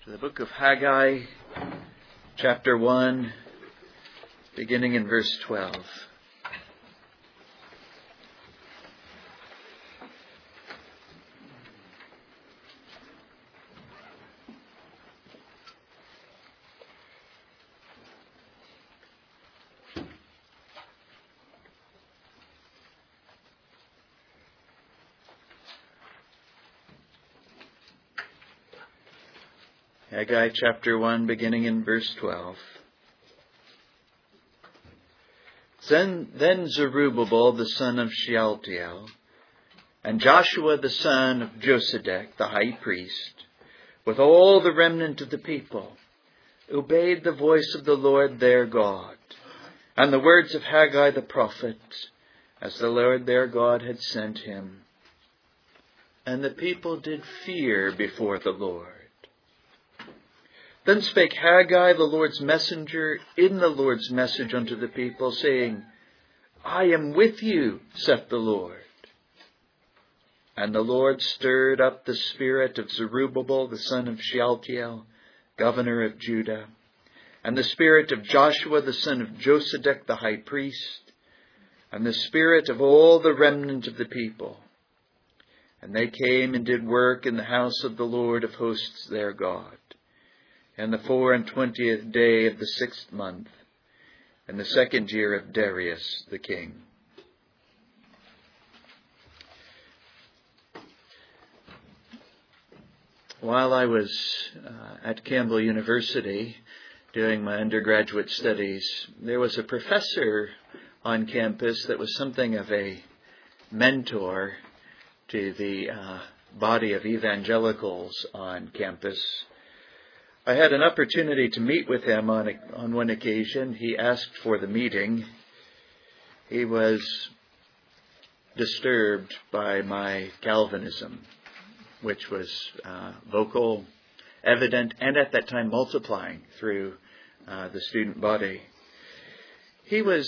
To the book of Haggai, chapter 1, beginning in verse 12. Haggai chapter 1, beginning in verse 12. Then Zerubbabel the son of Shealtiel, and Joshua the son of Josedek the high priest, with all the remnant of the people, obeyed the voice of the Lord their God, and the words of Haggai the prophet, as the Lord their God had sent him. And the people did fear before the Lord. Then spake Haggai the Lord's messenger in the Lord's message unto the people, saying, I am with you, saith the Lord. And the Lord stirred up the spirit of Zerubbabel the son of Shealtiel, governor of Judah, and the spirit of Joshua the son of Josedek the high priest, and the spirit of all the remnant of the people. And they came and did work in the house of the Lord of hosts their God. And the 24th day of the 6th month, in the 2nd year of Darius the king. While I was at Campbell University doing my undergraduate studies, there was a professor on campus that was something of a mentor to the body of evangelicals on campus. I had an opportunity to meet with him on one occasion. He asked for the meeting. He was disturbed by my Calvinism, which was vocal, evident, and at that time multiplying through the student body. He was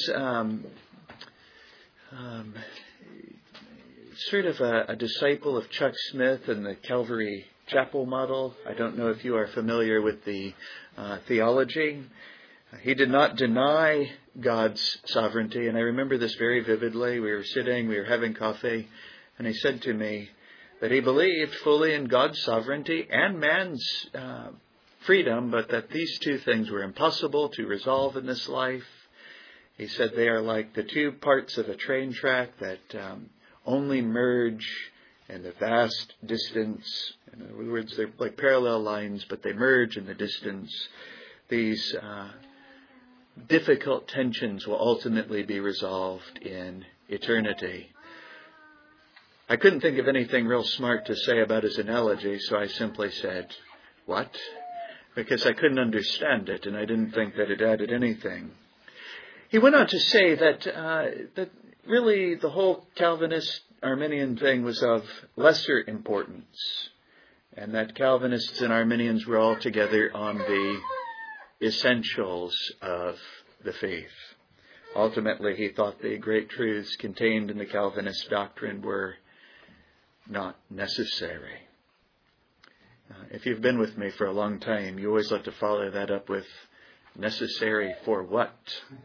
sort of a disciple of Chuck Smith and the Calvary Chapel model. I don't know if you are familiar with the theology. He did not deny God's sovereignty, and I remember this very vividly. We were having coffee, and he said to me that he believed fully in God's sovereignty and man's freedom, but that these two things were impossible to resolve in this life. He said they are like the two parts of a train track that only merge in the vast distance. In other words, they're like parallel lines, but they merge in the distance. These difficult tensions will ultimately be resolved in eternity. I couldn't think of anything real smart to say about his analogy, so I simply said, what? Because I couldn't understand it, and I didn't think that it added anything. He went on to say that really the whole Calvinist Arminian thing was of lesser importance, and that Calvinists and Arminians were all together on the essentials of the faith. Ultimately, he thought the great truths contained in the Calvinist doctrine were not necessary. If you've been with me for a long time, you always like to follow that up with necessary for what?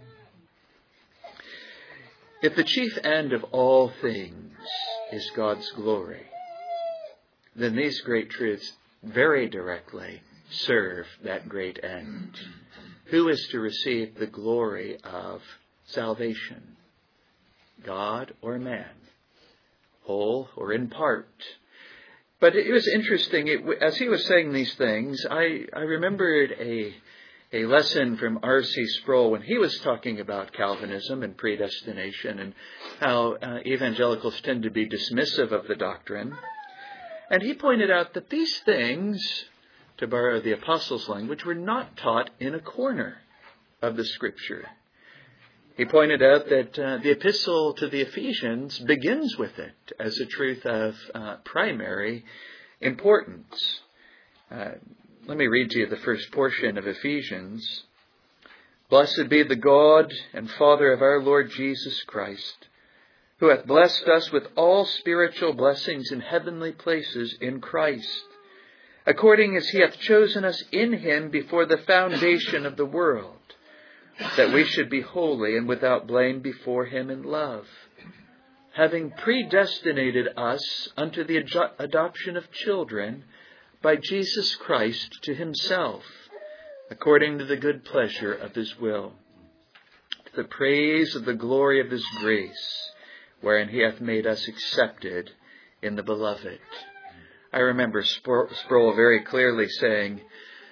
If the chief end of all things is God's glory, then these great truths very directly serve that great end. Who is to receive the glory of salvation? God or man? Whole or in part? But it was interesting, as he was saying these things, I remembered a lesson from R.C. Sproul when he was talking about Calvinism and predestination and how evangelicals tend to be dismissive of the doctrine. And he pointed out that these things, to borrow the apostles' language, were not taught in a corner of the Scripture. He pointed out that the epistle to the Ephesians begins with it as a truth of primary importance. Let me read to you the first portion of Ephesians. Blessed be the God and Father of our Lord Jesus Christ, who hath blessed us with all spiritual blessings in heavenly places in Christ, according as he hath chosen us in him before the foundation of the world, that we should be holy and without blame before him in love, having predestinated us unto the adoption of children by Jesus Christ to himself, according to the good pleasure of his will, to the praise of the glory of his grace, wherein he hath made us accepted in the beloved. I remember Sproul very clearly saying,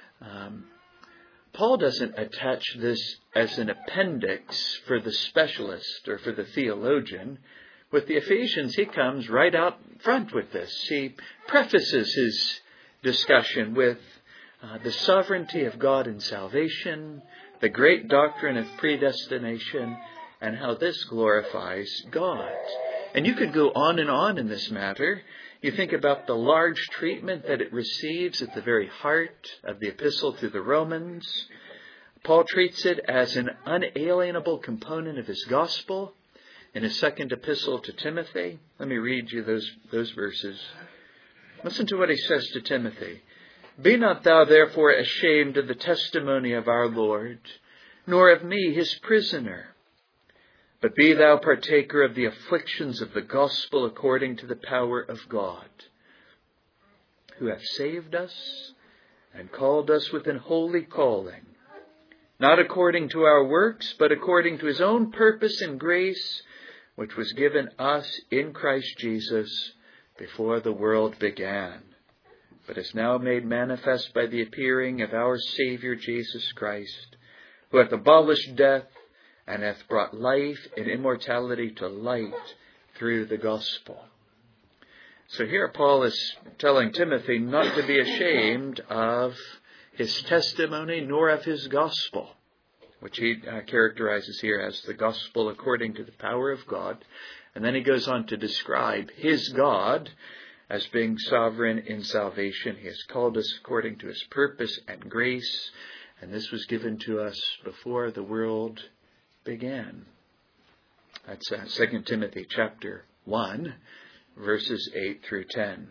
Paul doesn't attach this as an appendix for the specialist or for the theologian. With the Ephesians, he comes right out front with this. He prefaces his discussion with the sovereignty of God in salvation, the great doctrine of predestination, and how this glorifies God. And you could go on and on in this matter. You think about the large treatment that it receives at the very heart of the epistle to the Romans. Paul treats it as an unalienable component of his gospel in his second epistle to Timothy. Let me read you those verses. Listen to what he says to Timothy. Be not thou therefore ashamed of the testimony of our Lord, nor of me his prisoner, but be thou partaker of the afflictions of the gospel according to the power of God, who hath saved us and called us with an holy calling, not according to our works, but according to his own purpose and grace, which was given us in Christ Jesus before the world began, but is now made manifest by the appearing of our Savior Jesus Christ, who hath abolished death, and hath brought life and immortality to light through the gospel. So here Paul is telling Timothy not to be ashamed of his testimony nor of his gospel, which he characterizes here as the gospel according to the power of God. And then he goes on to describe his God as being sovereign in salvation. He has called us according to his purpose and grace, and this was given to us before the world began. That's 2 Timothy chapter 1, verses 8 through 10.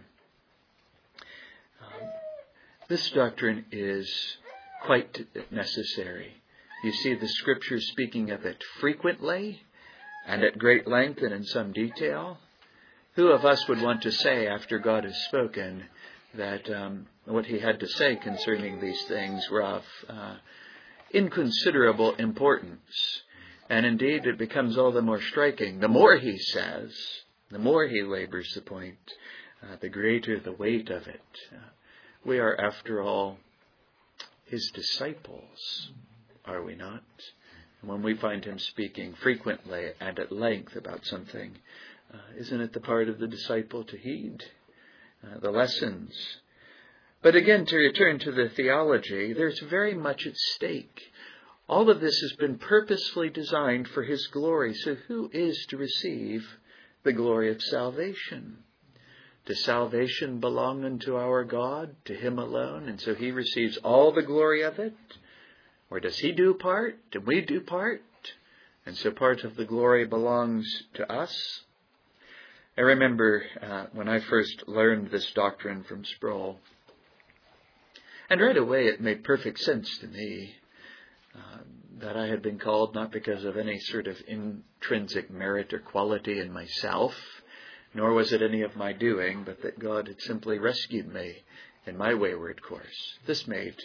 This doctrine is quite necessary. You see the Scriptures speaking of it frequently and at great length and in some detail. Who of us would want to say, after God has spoken, that what he had to say concerning these things were of inconsiderable importance? And indeed, it becomes all the more striking. The more he says, the more he labors the point, the greater the weight of it. We are, after all, his disciples, are we not? And when we find him speaking frequently and at length about something, isn't it the part of the disciple to heed the lessons? But again, to return to the theology, there's very much at stake. All of this has been purposefully designed for his glory. So who is to receive the glory of salvation? Does salvation belong unto our God, to him alone, and so he receives all the glory of it? Or does he do part, and we do part, and so part of the glory belongs to us? I remember when I first learned this doctrine from Sproul, and right away it made perfect sense to me that I had been called not because of any sort of intrinsic merit or quality in myself, nor was it any of my doing, but that God had simply rescued me in my wayward course. This made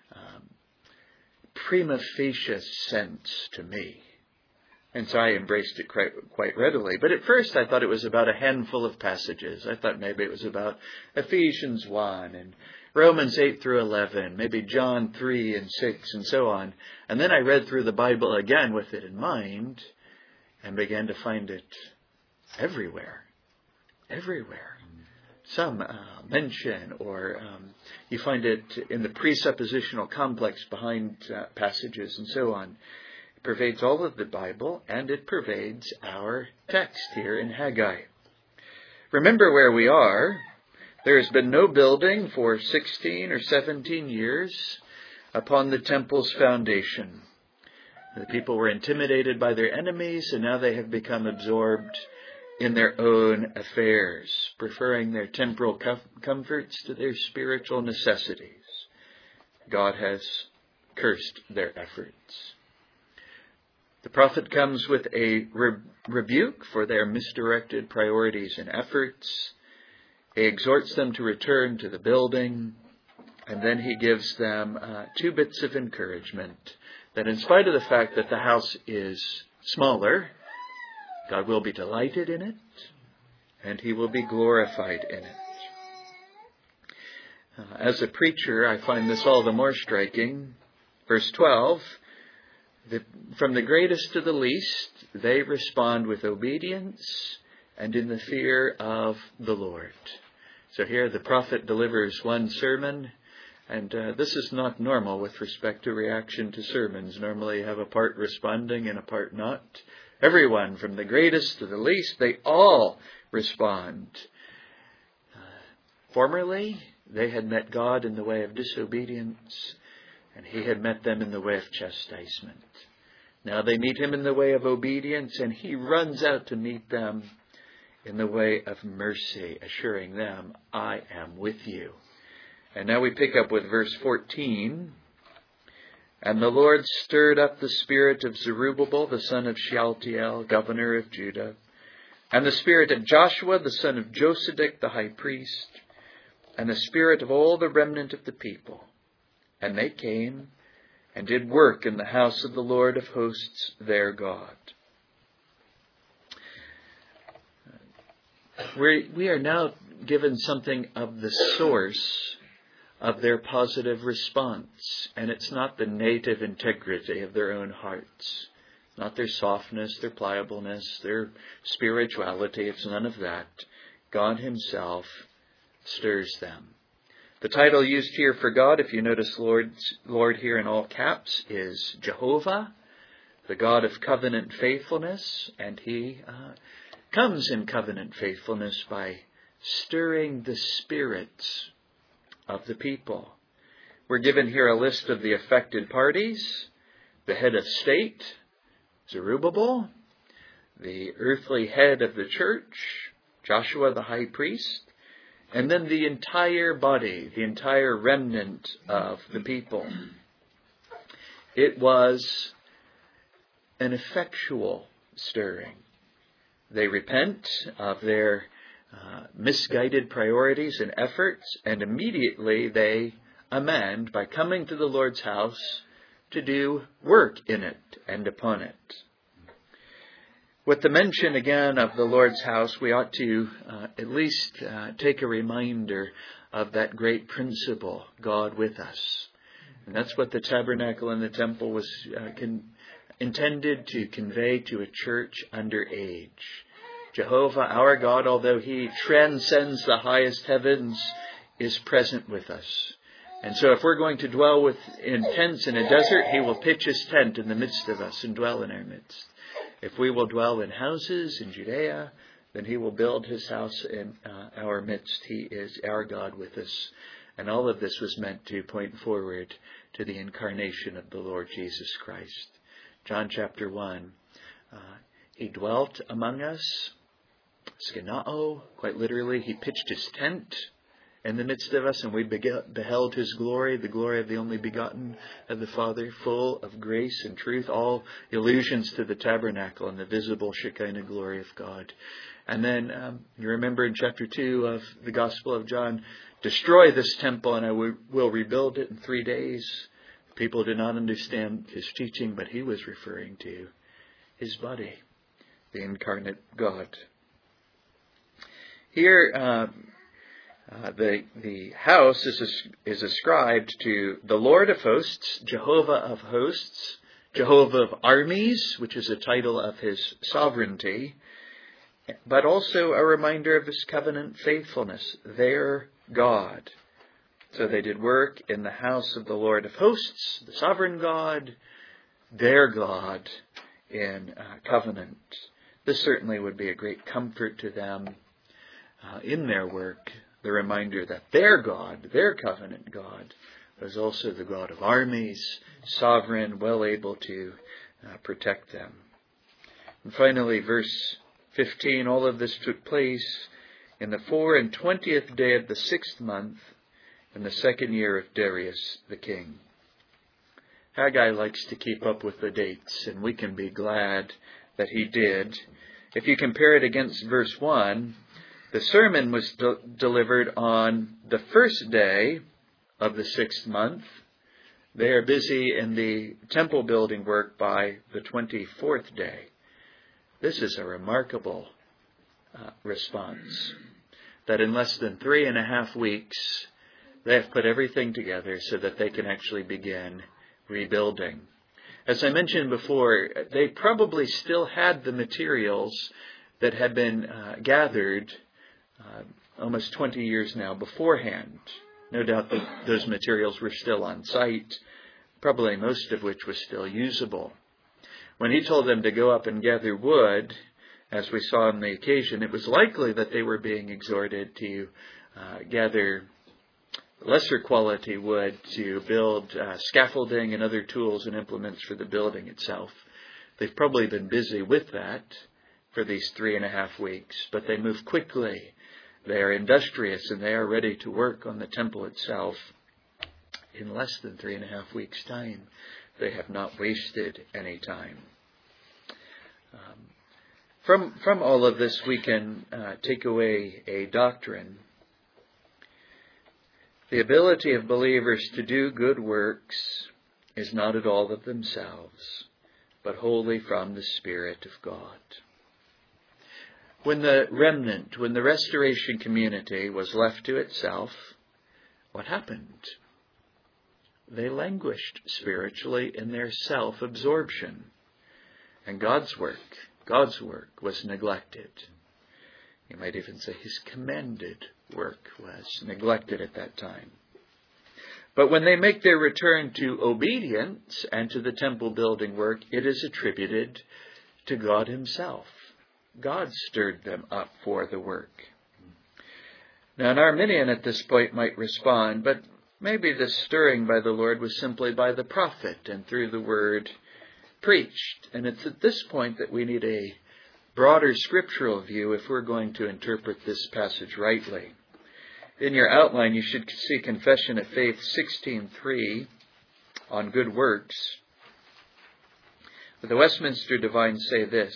prima facie sense to me. And so I embraced it quite readily. But at first I thought it was about a handful of passages. I thought maybe it was about Ephesians 1 and Romans 8 through 11, maybe John 3 and 6 and so on. And then I read through the Bible again with it in mind and began to find it everywhere. Everywhere. Some mention or you find it in the presuppositional complex behind passages and so on. It pervades all of the Bible, and it pervades our text here in Haggai. Remember where we are. There has been no building for 16 or 17 years upon the temple's foundation. The people were intimidated by their enemies, and now they have become absorbed in their own affairs, preferring their temporal comforts to their spiritual necessities. God has cursed their efforts. The prophet comes with a rebuke for their misdirected priorities and efforts. He exhorts them to return to the building, and then he gives them 2 bits of encouragement, that in spite of the fact that the house is smaller, God will be delighted in it, and he will be glorified in it. As a preacher, I find this all the more striking. Verse 12, from the greatest to the least, they respond with obedience and in the fear of the Lord. So here the prophet delivers one sermon, and this is not normal with respect to reaction to sermons. Normally you have a part responding and a part not. Everyone, from the greatest to the least, they all respond. Formerly, they had met God in the way of disobedience, and he had met them in the way of chastisement. Now they meet him in the way of obedience, and he runs out to meet them in the way of mercy, assuring them, I am with you. And now we pick up with verse 14. And the Lord stirred up the spirit of Zerubbabel, the son of Shealtiel, governor of Judah, and the spirit of Joshua, the son of Josedek, the high priest, and the spirit of all the remnant of the people. And they came and did work in the house of the Lord of hosts, their God. We are now given something of the source of their positive response. And it's not the native integrity of their own hearts. Not their softness, their pliableness, their spirituality. It's none of that. God himself stirs them. The title used here for God, if you notice Lord here in all caps, is Jehovah, the God of covenant faithfulness. And he comes in covenant faithfulness by stirring the spirits of the people. We're given here a list of the affected parties: the head of state, Zerubbabel; the earthly head of the church, Joshua the high priest; and then the entire body, the entire remnant of the people. It was an effectual stirring. They repent of their misguided priorities and efforts, and immediately they amend by coming to the Lord's house to do work in it and upon it. With the mention again of the Lord's house, we ought to at least take a reminder of that great principle, God with us. And that's what the tabernacle and the temple was intended to convey to a church under age. Jehovah, our God, although he transcends the highest heavens, is present with us. And so if we're going to dwell in tents in a desert, he will pitch his tent in the midst of us and dwell in our midst. If we will dwell in houses in Judea, then he will build his house in our midst. He is our God with us. And all of this was meant to point forward to the incarnation of the Lord Jesus Christ. John chapter 1, he dwelt among us. Skenao, quite literally, he pitched his tent in the midst of us, and we beheld his glory, the glory of the only begotten of the Father, full of grace and truth, all allusions to the tabernacle and the visible Shekinah glory of God. And then you remember in chapter 2 of the Gospel of John, destroy this temple and I will rebuild it in 3 days. People did not understand his teaching, but he was referring to his body, the incarnate God. Here, the house is ascribed to the Lord of hosts, Jehovah of hosts, Jehovah of armies, which is a title of his sovereignty, but also a reminder of his covenant faithfulness, their God. So they did work in the house of the Lord of hosts, the sovereign God, their God in covenant. This certainly would be a great comfort to them in their work, the reminder that their God, their covenant God, was also the God of armies, sovereign, well able to protect them. And finally, verse 15, all of this took place in the 24th day of the 6th month, in the 2nd year of Darius the king. Haggai likes to keep up with the dates, and we can be glad that he did. If you compare it against verse 1, the sermon was delivered on the 1st day of the 6th month. They are busy in the temple building work by the 24th day. This is a remarkable response, that in less than 3.5 weeks, they have put everything together so that they can actually begin rebuilding. As I mentioned before, they probably still had the materials that had been gathered almost 20 years now beforehand. No doubt that those materials were still on site, probably most of which was still usable. When he told them to go up and gather wood, as we saw on the occasion, it was likely that they were being exhorted to gather lesser quality wood to build scaffolding and other tools and implements for the building itself. They've probably been busy with that for these 3.5 weeks, but they move quickly. They are industrious and they are ready to work on the temple itself in less than 3.5 weeks' time. They have not wasted any time. From all of this, we can take away a doctrine. The ability of believers to do good works is not at all of themselves, but wholly from the Spirit of God. When the remnant, when the restoration community was left to itself, what happened? They languished spiritually in their self-absorption. And God's work was neglected. You might even say His commended work was neglected at that time. But when they make their return to obedience and to the temple building work, it is attributed to God Himself. God stirred them up for the work. Now, an Arminian at this point might respond, but maybe the stirring by the Lord was simply by the prophet and through the word preached. And it's at this point that we need a broader scriptural view if we're going to interpret this passage rightly. In your outline, you should see Confession of Faith 16:3 on good works. But the Westminster Divines say this: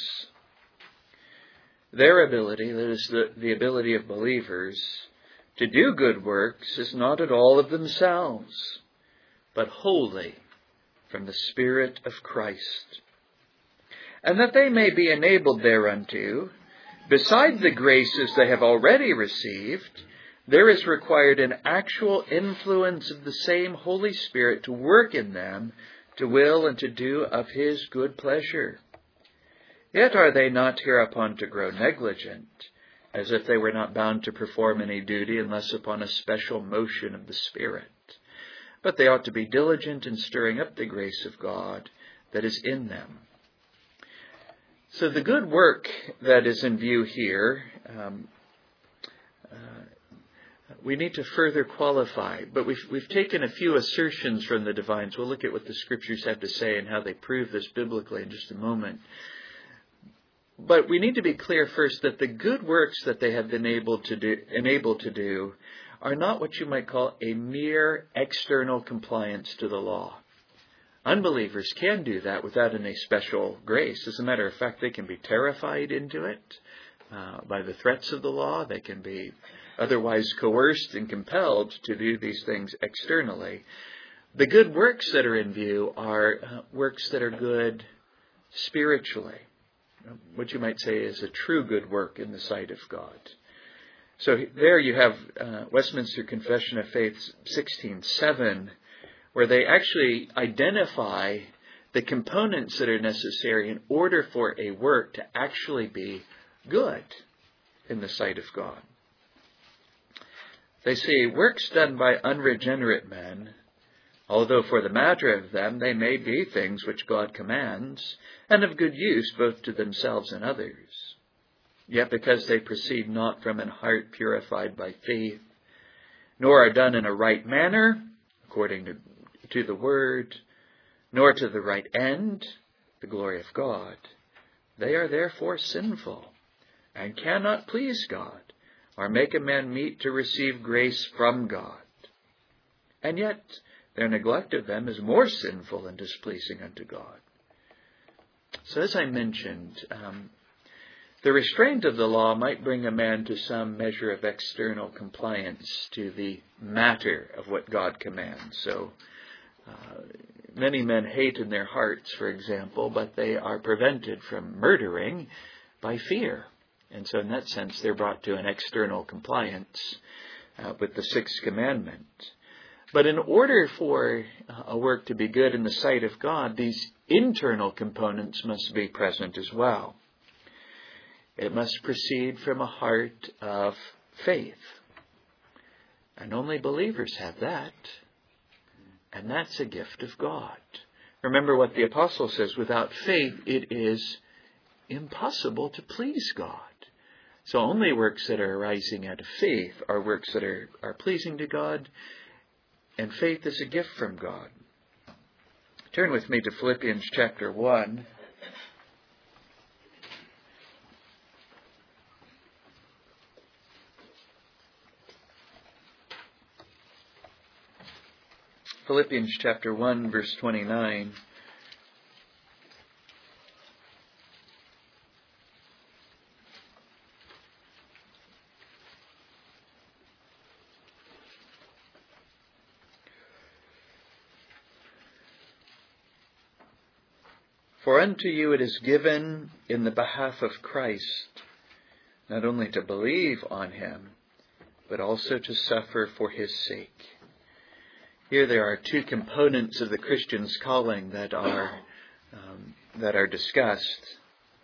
their ability, that is the ability of believers, to do good works is not at all of themselves, but wholly from the Spirit of Christ. And that they may be enabled thereunto, beside the graces they have already received, there is required an actual influence of the same Holy Spirit to work in them, to will and to do of His good pleasure. Yet are they not hereupon to grow negligent, as if they were not bound to perform any duty unless upon a special motion of the Spirit. But they ought to be diligent in stirring up the grace of God that is in them. So the good work that is in view here, we need to further qualify. But we've taken a few assertions from the Divines. We'll look at what the Scriptures have to say and how they prove this biblically in just a moment. But we need to be clear first that the good works that they have been able to do are not what you might call a mere external compliance to the law. Unbelievers can do that without any special grace. As a matter of fact, they can be terrified into it by the threats of the law. They can be otherwise coerced and compelled to do these things externally. The good works that are in view are works that are good spiritually. What you might say is a true good work in the sight of God. So there you have Westminster Confession of Faith 16:7, where they actually identify the components that are necessary in order for a work to actually be good in the sight of God. They say, works done by unregenerate men, although for the matter of them they may be things which God commands, and of good use both to themselves and others, yet because they proceed not from an heart purified by faith, nor are done in a right manner, according to the word, nor to the right end, the glory of God, they are therefore sinful, and cannot please God or make a man meet to receive grace from God. And yet their neglect of them is more sinful and displeasing unto God. So as I mentioned, the restraint of the law might bring a man to some measure of external compliance to the matter of what God commands. So many men hate in their hearts, for example, but they are prevented from murdering by fear. And so in that sense, they're brought to an external compliance with the sixth commandment. But in order for a work to be good in the sight of God, these internal components must be present as well. It must proceed from a heart of faith. And only believers have that. And that's a gift of God. Remember what the apostle says, without faith it is impossible to please God. So only works that are arising out of faith are works that are pleasing to God, and faith is a gift from God. Turn with me to Philippians chapter 1. Philippians chapter 1, verse 29. For unto you it is given in the behalf of Christ, not only to believe on him, but also to suffer for his sake. Here there are two components of the Christian's calling that are discussed.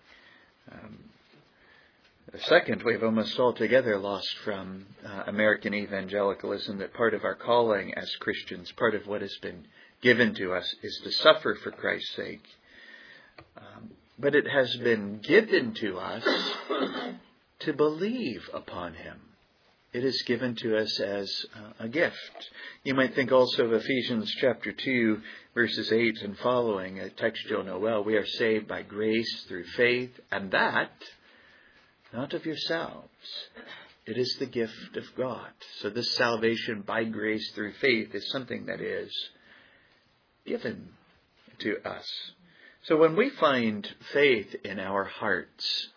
The second we've almost altogether lost from American evangelicalism, that part of our calling as Christians, part of what has been given to us, is to suffer for Christ's sake. But it has been given to us to believe upon him. It is given to us as a gift. You might think also of Ephesians chapter 2, verses 8 and following, a text you'll know well. We are saved by grace through faith, and that, not of yourselves. It is the gift of God. So this salvation by grace through faith is something that is given to us. So when we find faith in our hearts,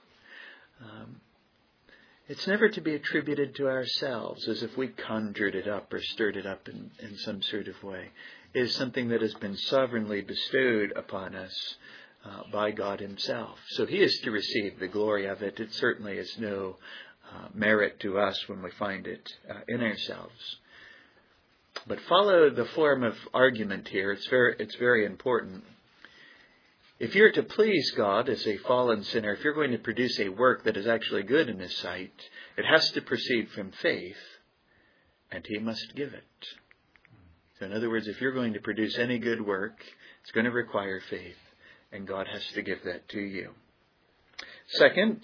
it's never to be attributed to ourselves as if we conjured it up or stirred it up in some sort of way. It is something that has been sovereignly bestowed upon us by God himself. So he is to receive the glory of it. It certainly is no merit to us when we find it in ourselves. But follow the form of argument here. It's very important. If you're to please God as a fallen sinner, if you're going to produce a work that is actually good in his sight, it has to proceed from faith, and he must give it. So in other words, if you're going to produce any good work, it's going to require faith, and God has to give that to you. Second,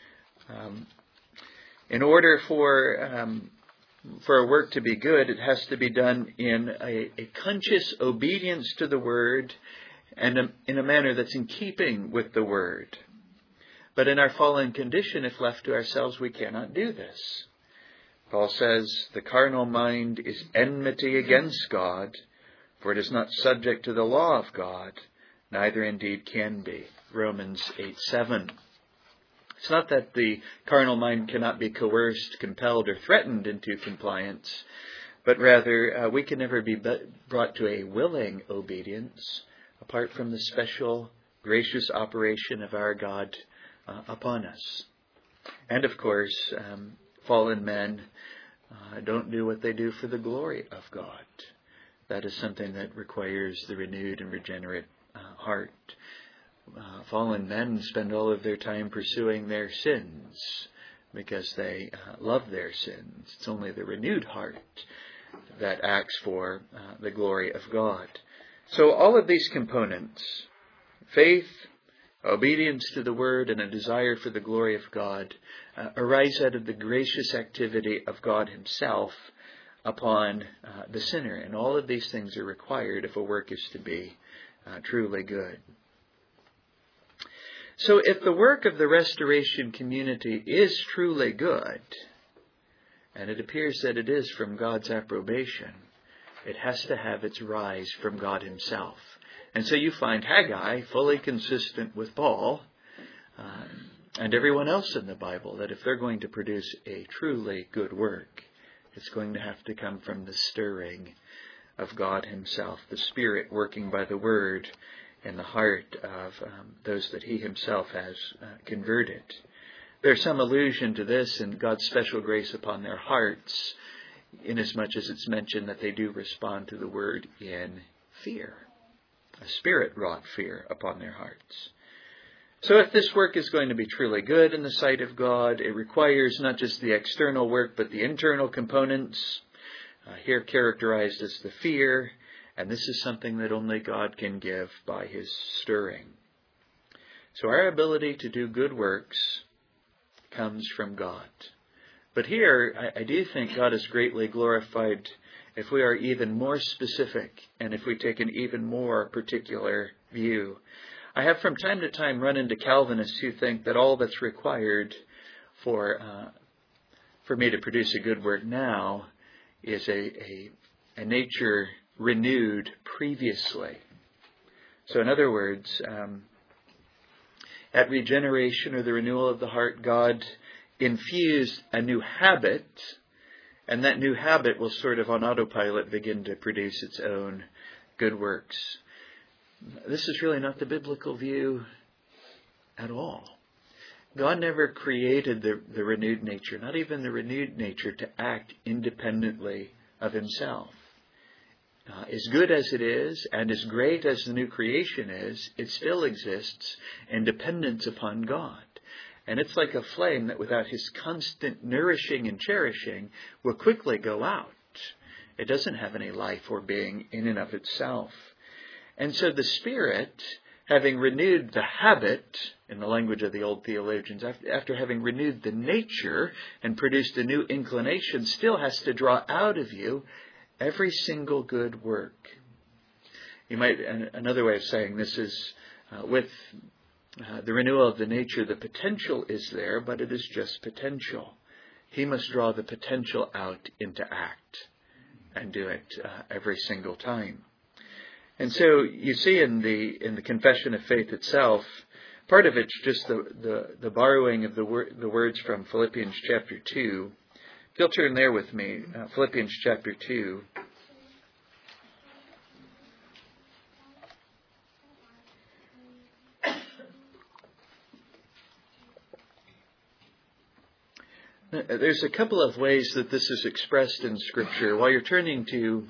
in order for a work to be good, it has to be done in a conscious obedience to the Word, and in a manner that's in keeping with the Word. But in our fallen condition, if left to ourselves, we cannot do this. Paul says, the carnal mind is enmity against God, for it is not subject to the law of God, neither indeed can be. Romans 8:7. It's not that the carnal mind cannot be coerced, compelled, or threatened into compliance, but rather we can never be brought to a willing obedience apart from the special, gracious operation of our God upon us. And of course, fallen men don't do what they do for the glory of God. That is something that requires the renewed and regenerate heart. Fallen men spend all of their time pursuing their sins because they love their sins. It's only the renewed heart that acts for the glory of God. So all of these components, faith, obedience to the Word, and a desire for the glory of God, arise out of the gracious activity of God himself upon the sinner. And all of these things are required if a work is to be truly good. So if the work of the restoration community is truly good, and it appears that it is from God's approbation, it has to have its rise from God himself. And so you find Haggai fully consistent with Paul and everyone else in the Bible, that if they're going to produce a truly good work, it's going to have to come from the stirring of God himself, the Spirit working by the Word in the heart of those that he himself has converted. There's some allusion to this in God's special grace upon their hearts, inasmuch as it's mentioned that they do respond to the Word in fear. A Spirit-wrought fear upon their hearts. So if this work is going to be truly good in the sight of God, it requires not just the external work, but the internal components, here characterized as the fear, and this is something that only God can give by his stirring. So our ability to do good works comes from God. But here, I do think God is greatly glorified if we are even more specific and if we take an even more particular view. I have from time to time run into Calvinists who think that all that's required for me to produce a good work now is a nature renewed previously. So in other words, at regeneration or the renewal of the heart, God infused a new habit, and that new habit will sort of on autopilot begin to produce its own good works. This is really not the biblical view at all. God never created the renewed nature, not even the renewed nature, to act independently of himself. As good as it is, and as great as the new creation is, it still exists in dependence upon God. And it's like a flame that without his constant nourishing and cherishing will quickly go out. It doesn't have any life or being in and of itself. And so the Spirit, having renewed the habit, in the language of the old theologians, after having renewed the nature and produced a new inclination, still has to draw out of you every single good work. You might, another way of saying this is, with the renewal of the nature, the potential is there, but it is just potential. He must draw the potential out into act and do it every single time. And so you see in the confession of faith itself, part of it's just the borrowing of the words from Philippians chapter 2. If you'll turn there with me, Philippians chapter 2. There's a couple of ways that this is expressed in Scripture. While you're turning to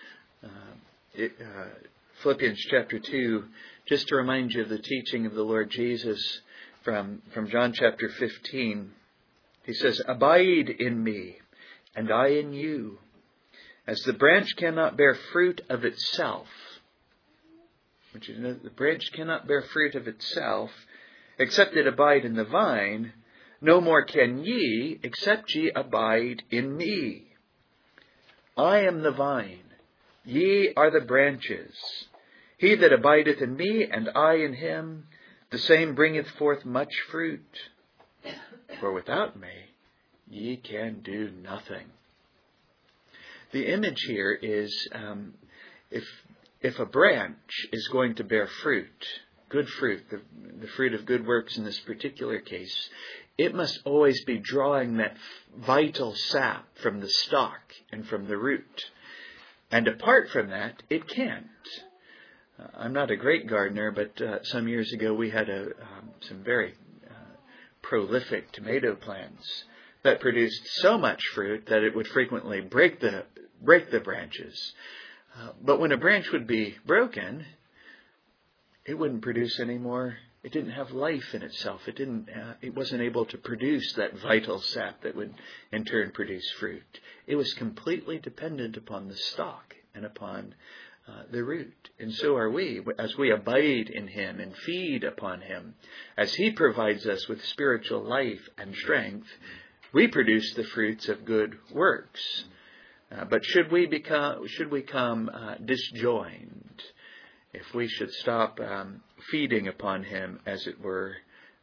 Philippians chapter 2, just to remind you of the teaching of the Lord Jesus from John chapter 15. He says, "Abide in me, and I in you. As the branch cannot bear fruit of itself," which is, the branch cannot bear fruit of itself, except it abide in the vine, no more can ye, except ye abide in me. I am the vine, ye are the branches. He that abideth in me, and I in him, the same bringeth forth much fruit. For without me, ye can do nothing. The image here is, if a branch is going to bear fruit, good fruit, the fruit of good works in this particular case, it must always be drawing that vital sap from the stalk and from the root. And apart from that, it can't. I'm not a great gardener, but some years ago we had some very prolific tomato plants that produced so much fruit that it would frequently break the branches. But when a branch would be broken, it wouldn't produce any more. It didn't have life in itself. It wasn't able to produce that vital sap that would in turn produce fruit. It was completely dependent upon the stalk and upon the root. And so are we, as we abide in him and feed upon him, as he provides us with spiritual life and strength, we produce the fruits of good works. But should we come disjoined, if we should stop feeding upon him, as it were,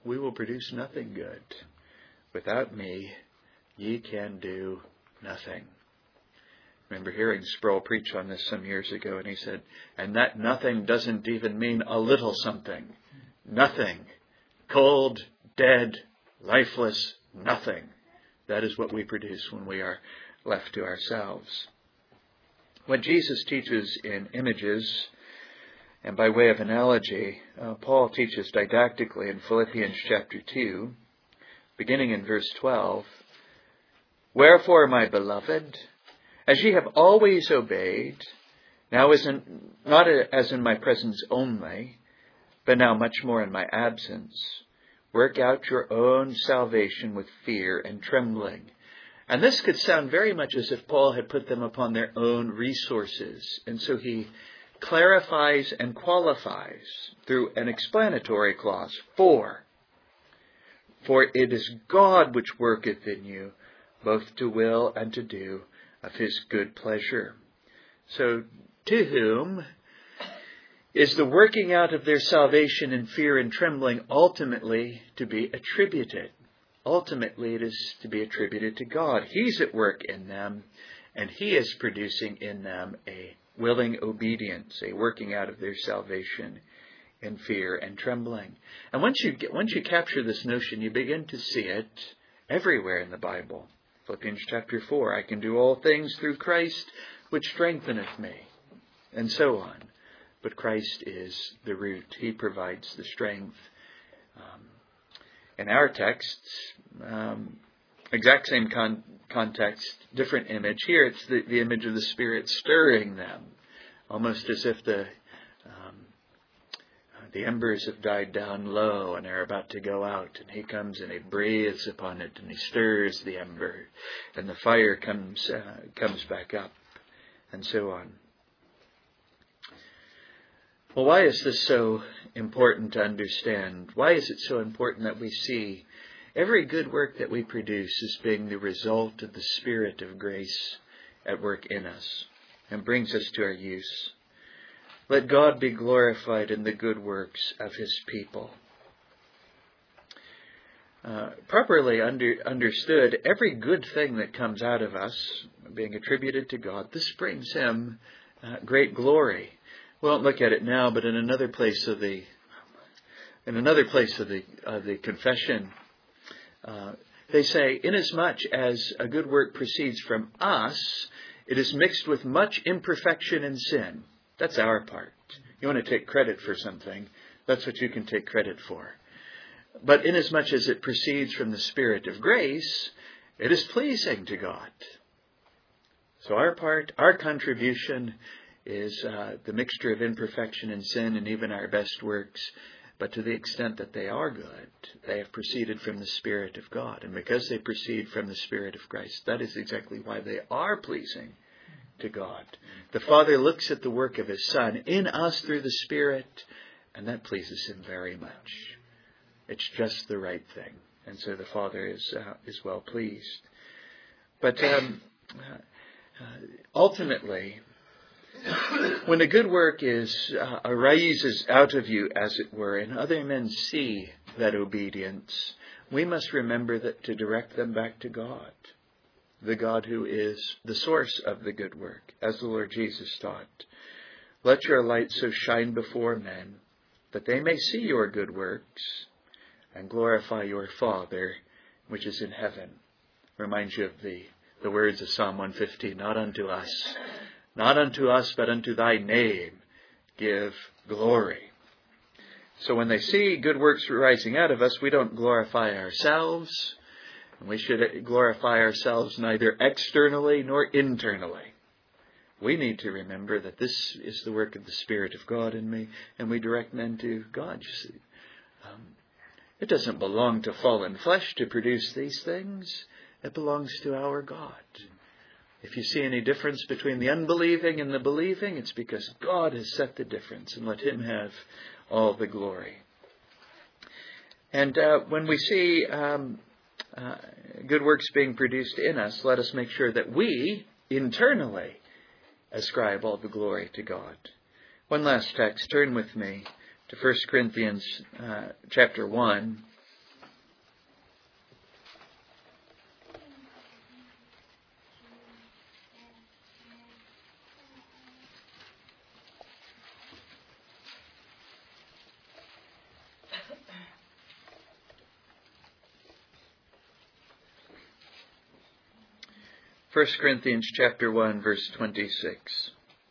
we will produce nothing good. Without me, ye can do nothing. I remember hearing Sproul preach on this some years ago, and he said, and that nothing doesn't even mean a little something. Nothing. Cold, dead, lifeless, nothing. That is what we produce when we are left to ourselves. What Jesus teaches in images, and by way of analogy, Paul teaches didactically in Philippians chapter 2, beginning in verse 12, wherefore, my beloved, as ye have always obeyed, now not as in my presence only, but now much more in my absence, work out your own salvation with fear and trembling. And this could sound very much as if Paul had put them upon their own resources. And so he clarifies and qualifies through an explanatory clause, for it is God which worketh in you, both to will and to do of his good pleasure. So to whom is the working out of their salvation in fear and trembling ultimately to be attributed? Ultimately, it is to be attributed to God. He's at work in them, and he is producing in them a willing obedience, a working out of their salvation in fear and trembling. And once you capture this notion, you begin to see it everywhere in the Bible. Philippians chapter 4, I can do all things through Christ, which strengtheneth me, and so on. But Christ is the root. He provides the strength. In our texts, exact same context, different image. Here it's the image of the Spirit stirring them, almost as if the embers have died down low and are about to go out. And he comes and he breathes upon it and he stirs the ember. And the fire comes back up, and so on. Well, why is this so important to understand? Why is it so important that we see every good work that we produce as being the result of the Spirit of grace at work in us and brings us to our use? Let God be glorified in the good works of his people. Properly understood, every good thing that comes out of us, being attributed to God, this brings him great glory. We won't look at it now, but in another place of the confession, they say, inasmuch as a good work proceeds from us, it is mixed with much imperfection and sin. That's our part. You want to take credit for something, that's what you can take credit for. But inasmuch as it proceeds from the Spirit of grace, it is pleasing to God. So our part, our contribution is the mixture of imperfection and sin and even our best works. But to the extent that they are good, they have proceeded from the Spirit of God. And because they proceed from the Spirit of Christ, that is exactly why they are pleasing to God. The Father looks at the work of his Son in us through the Spirit, and that pleases him very much. It's just the right thing. And so the Father is well pleased. But ultimately, when a good work arises out of you, as it were, and other men see that obedience, we must remember that to direct them back to God, the God who is the source of the good work, as the Lord Jesus taught. Let your light so shine before men that they may see your good works and glorify your Father which is in heaven. Reminds you of the words of Psalm 115, not unto us, but unto thy name give glory. So when they see good works rising out of us, we don't glorify ourselves. And we should glorify ourselves neither externally nor internally. We need to remember that this is the work of the Spirit of God in me, and we direct men to God. You see, it doesn't belong to fallen flesh to produce these things. It belongs to our God. If you see any difference between the unbelieving and the believing, it's because God has set the difference, and let him have all the glory. And when we see good works being produced in us, let us make sure that we internally ascribe all the glory to God. One last text. Turn with me to 1 Corinthians chapter 1. 1 Corinthians chapter 1, verse 26.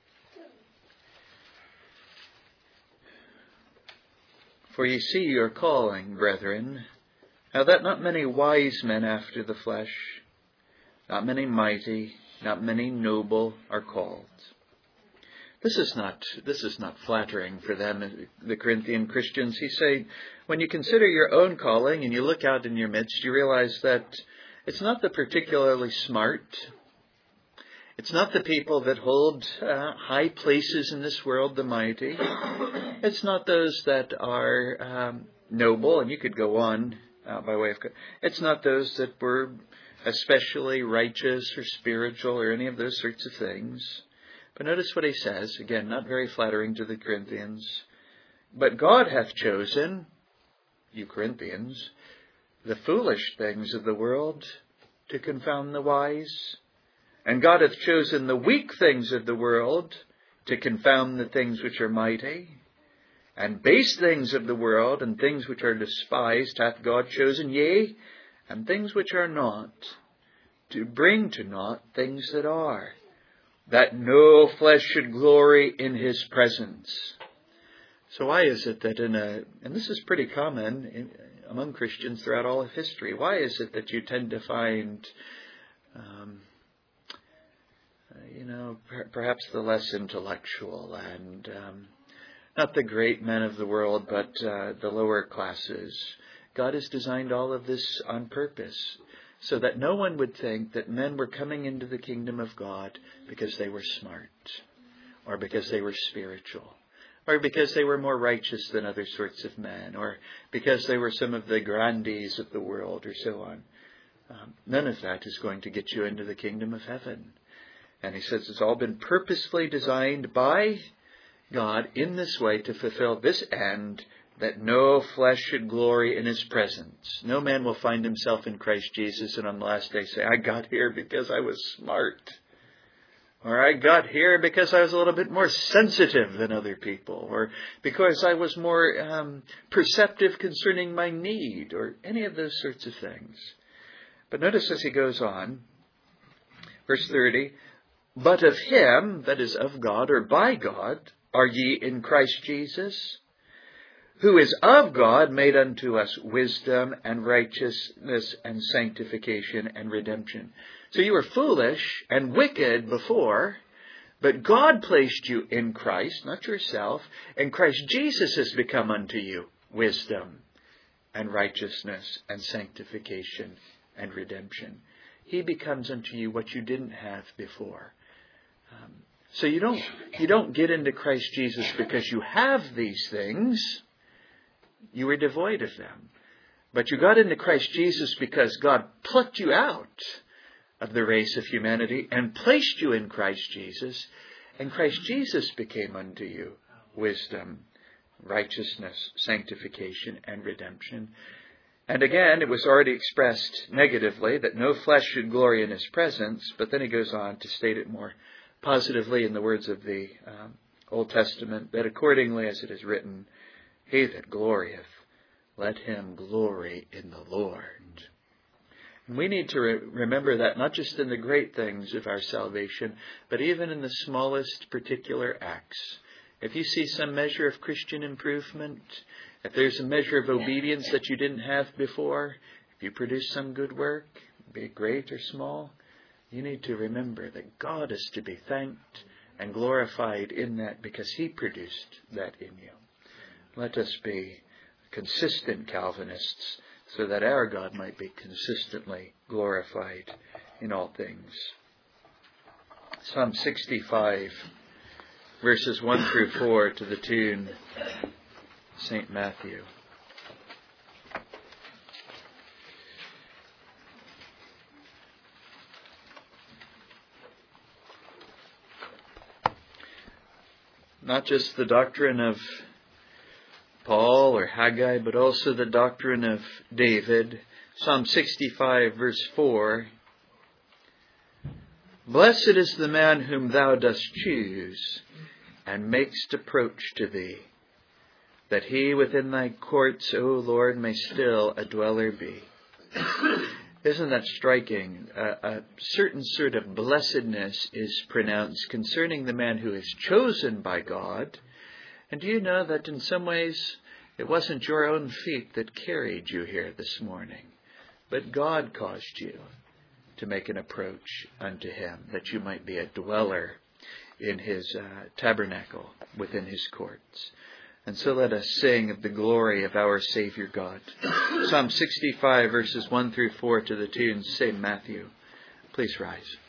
For ye see your calling, brethren, how that not many wise men after the flesh, not many mighty, not many noble are called. This is not flattering for them, the Corinthian Christians. He's saying, when you consider your own calling and you look out in your midst, you realize that it's not the particularly smart. It's not the people that hold high places in this world, the mighty. It's not those that are noble, and you could go on by way of... It's not those that were especially righteous or spiritual or any of those sorts of things. But notice what he says, again, not very flattering to the Corinthians. But God hath chosen, you Corinthians, the foolish things of the world to confound the wise. And God hath chosen the weak things of the world to confound the things which are mighty. And base things of the world and things which are despised hath God chosen, yea, and things which are not, to bring to naught things that are, that no flesh should glory in his presence. So why is it that and this is pretty common among Christians throughout all of history, why is it that you tend to find, perhaps the less intellectual and not the great men of the world, but the lower classes? God has designed all of this on purpose, so that no one would think that men were coming into the kingdom of God because they were smart, or because they were spiritual, or because they were more righteous than other sorts of men, or because they were some of the grandees of the world, or so on. None of that is going to get you into the kingdom of heaven. And he says it's all been purposefully designed by God in this way to fulfill this end, that no flesh should glory in his presence. No man will find himself in Christ Jesus and on the last day say, I got here because I was smart. Or I got here because I was a little bit more sensitive than other people. Or because I was more perceptive concerning my need. Or any of those sorts of things. But notice as he goes on, verse 30, but of him, that is of God or by God, are ye in Christ Jesus, who is of God, made unto us wisdom and righteousness and sanctification and redemption. So you were foolish and wicked before, but God placed you in Christ, not yourself, and Christ Jesus has become unto you wisdom and righteousness and sanctification and redemption. He becomes unto you what you didn't have before. So you don't get into Christ Jesus because you have these things. You were devoid of them. But you got into Christ Jesus because God plucked you out of the race of humanity and placed you in Christ Jesus. And Christ Jesus became unto you wisdom, righteousness, sanctification, and redemption. And again, it was already expressed negatively that no flesh should glory in his presence. But then he goes on to state it more positively in the words of the Old Testament, that accordingly as it is written, he that glorieth, let him glory in the Lord. And we need to remember that not just in the great things of our salvation, but even in the smallest particular acts. If you see some measure of Christian improvement, if there's a measure of obedience that you didn't have before, if you produce some good work, be it great or small, you need to remember that God is to be thanked and glorified in that because he produced that in you. Let us be consistent Calvinists so that our God might be consistently glorified in all things. Psalm 65, verses 1 through 4 to the tune St. Matthew. Not just the doctrine of Paul or Haggai, but also the doctrine of David. Psalm 65, verse 4. Blessed is the man whom thou dost choose, and makest approach to thee, that he within thy courts, O Lord, may still a dweller be. Isn't that striking? A certain sort of blessedness is pronounced concerning the man who is chosen by God. And do you know that in some ways it wasn't your own feet that carried you here this morning, but God caused you to make an approach unto him, that you might be a dweller in his tabernacle within his courts. And so let us sing of the glory of our Savior God. Psalm 65, verses 1 through 4 to the tune St. Matthew. Please rise.